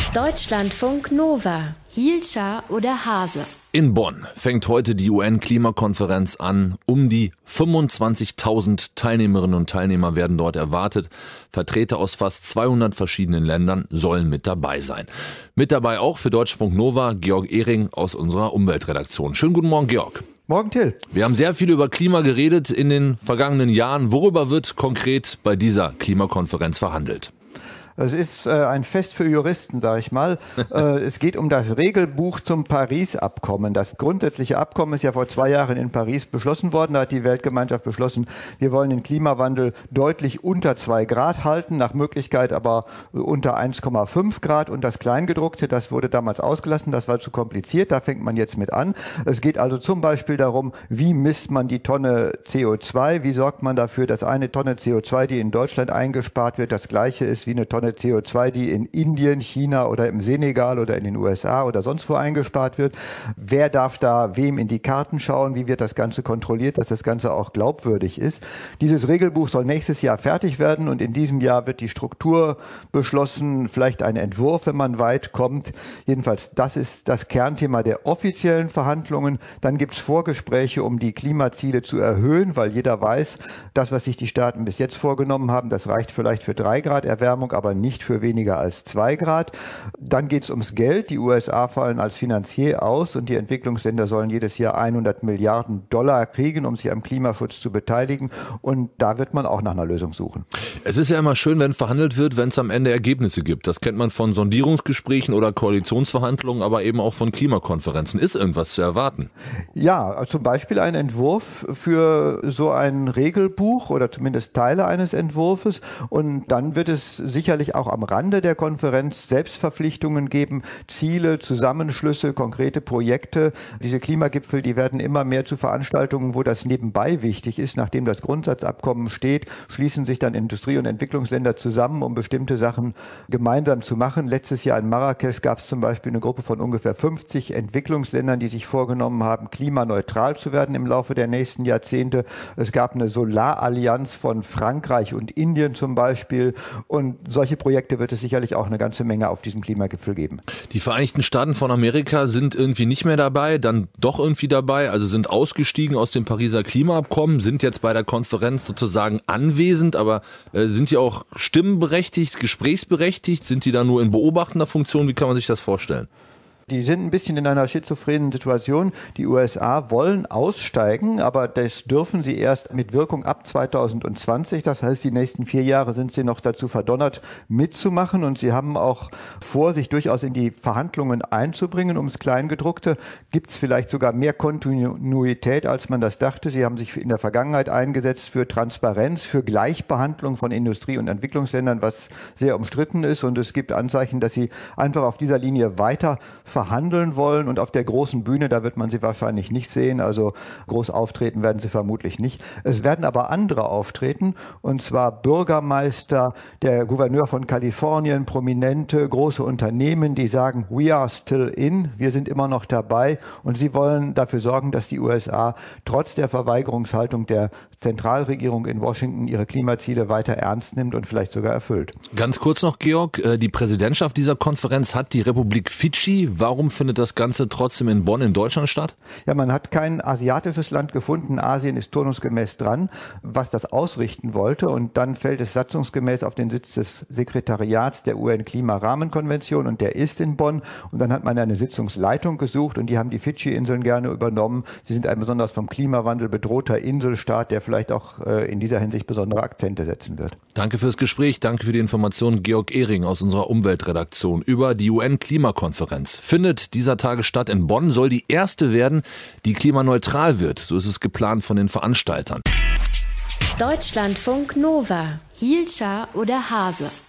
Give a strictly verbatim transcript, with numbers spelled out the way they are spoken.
Deutschlandfunk Nova. Hielscher oder Hase? In Bonn fängt heute die U N-Klimakonferenz an. Um die fünfundzwanzigtausend Teilnehmerinnen und Teilnehmer werden dort erwartet. Vertreter aus fast zweihundert verschiedenen Ländern sollen mit dabei sein. Mit dabei auch für Deutschlandfunk Nova Georg Ehring aus unserer Umweltredaktion. Schönen guten Morgen, Georg. Morgen, Till. Wir haben sehr viel über Klima geredet in den vergangenen Jahren. Worüber wird konkret bei dieser Klimakonferenz verhandelt? Es ist äh, ein Fest für Juristen, sage ich mal. äh, es geht um das Regelbuch zum Paris-Abkommen. Das grundsätzliche Abkommen ist ja vor zwei Jahren in Paris beschlossen worden. Da hat die Weltgemeinschaft beschlossen, wir wollen den Klimawandel deutlich unter zwei Grad halten, nach Möglichkeit aber unter eins Komma fünf Grad. Und das Kleingedruckte, das wurde damals ausgelassen, das war zu kompliziert. Da fängt man jetzt mit an. Es geht also zum Beispiel darum, wie misst man die Tonne C O zwei? Wie sorgt man dafür, dass eine Tonne C O zwei, die in Deutschland eingespart wird, das gleiche ist wie eine Tonne C O zwei, die in Indien, China oder im Senegal oder in den U S A oder sonst wo eingespart wird. Wer darf da wem in die Karten schauen? Wie wird das Ganze kontrolliert, dass das Ganze auch glaubwürdig ist? Dieses Regelbuch soll nächstes Jahr fertig werden und in diesem Jahr wird die Struktur beschlossen, vielleicht ein Entwurf, wenn man weit kommt. Jedenfalls, das ist das Kernthema der offiziellen Verhandlungen. Dann gibt es Vorgespräche, um die Klimaziele zu erhöhen, weil jeder weiß, das, was sich die Staaten bis jetzt vorgenommen haben, das reicht vielleicht für drei Grad Erwärmung, aber nicht für weniger als zwei Grad. Dann geht es ums Geld. Die U S A fallen als Finanzier aus und die Entwicklungsländer sollen jedes Jahr hundert Milliarden Dollar kriegen, um sich am Klimaschutz zu beteiligen. Und da wird man auch nach einer Lösung suchen. Es ist ja immer schön, wenn verhandelt wird, wenn es am Ende Ergebnisse gibt. Das kennt man von Sondierungsgesprächen oder Koalitionsverhandlungen, aber eben auch von Klimakonferenzen. Ist irgendwas zu erwarten? Ja, zum Beispiel ein Entwurf für so ein Regelbuch oder zumindest Teile eines Entwurfs. Und dann wird es sicherlich auch am Rande der Konferenz Selbstverpflichtungen geben, Ziele, Zusammenschlüsse, konkrete Projekte. Diese Klimagipfel, die werden immer mehr zu Veranstaltungen, wo das nebenbei wichtig ist. Nachdem das Grundsatzabkommen steht, schließen sich dann Industrie- und Entwicklungsländer zusammen, um bestimmte Sachen gemeinsam zu machen. Letztes Jahr in Marrakesch gab es zum Beispiel eine Gruppe von ungefähr fünfzig Entwicklungsländern, die sich vorgenommen haben, klimaneutral zu werden im Laufe der nächsten Jahrzehnte. Es gab eine Solarallianz von Frankreich und Indien zum Beispiel. Und solche Projekte wird es sicherlich auch eine ganze Menge auf diesem Klimagipfel geben. Die Vereinigten Staaten von Amerika sind irgendwie nicht mehr dabei, dann doch irgendwie dabei, also sind ausgestiegen aus dem Pariser Klimaabkommen, sind jetzt bei der Konferenz sozusagen anwesend, aber äh, sind die auch stimmenberechtigt, gesprächsberechtigt? Sind die da nur in beobachtender Funktion? Wie kann man sich das vorstellen? Die sind ein bisschen in einer schizophrenen Situation. Die U S A wollen aussteigen, aber das dürfen sie erst mit Wirkung ab zweitausendzwanzig. Das heißt, die nächsten vier Jahre sind sie noch dazu verdonnert, mitzumachen. Und sie haben auch vor, sich durchaus in die Verhandlungen einzubringen. Ums Kleingedruckte gibt es vielleicht sogar mehr Kontinuität, als man das dachte. Sie haben sich in der Vergangenheit eingesetzt für Transparenz, für Gleichbehandlung von Industrie- und Entwicklungsländern, was sehr umstritten ist. Und es gibt Anzeichen, dass sie einfach auf dieser Linie weiter verhandeln wollen, und auf der großen Bühne, da wird man sie wahrscheinlich nicht sehen, also groß auftreten werden sie vermutlich nicht. Es werden aber andere auftreten, und zwar Bürgermeister, der Gouverneur von Kalifornien, Prominente, große Unternehmen, die sagen, we are still in, wir sind immer noch dabei, und sie wollen dafür sorgen, dass die U S A trotz der Verweigerungshaltung der Zentralregierung in Washington ihre Klimaziele weiter ernst nimmt und vielleicht sogar erfüllt. Ganz kurz noch, Georg, die Präsidentschaft dieser Konferenz hat die Republik Fidschi. Warum findet das Ganze trotzdem in Bonn in Deutschland statt? Ja, man hat kein asiatisches Land gefunden. Asien ist turnusgemäß dran, was das ausrichten wollte. Und dann fällt es satzungsgemäß auf den Sitz des Sekretariats der U N-Klimarahmenkonvention, und der ist in Bonn. Und dann hat man eine Sitzungsleitung gesucht, und die haben die Fidschi-Inseln gerne übernommen. Sie sind ein besonders vom Klimawandel bedrohter Inselstaat, der vielleicht auch äh, in dieser Hinsicht besondere Akzente setzen wird. Danke fürs Gespräch, danke für die Information, Georg Ehring aus unserer Umweltredaktion über die U N-Klimakonferenz. Findet dieser Tage statt in Bonn, soll die erste werden, die klimaneutral wird. So ist es geplant von den Veranstaltern. Deutschlandfunk Nova. Hielscher oder Hase?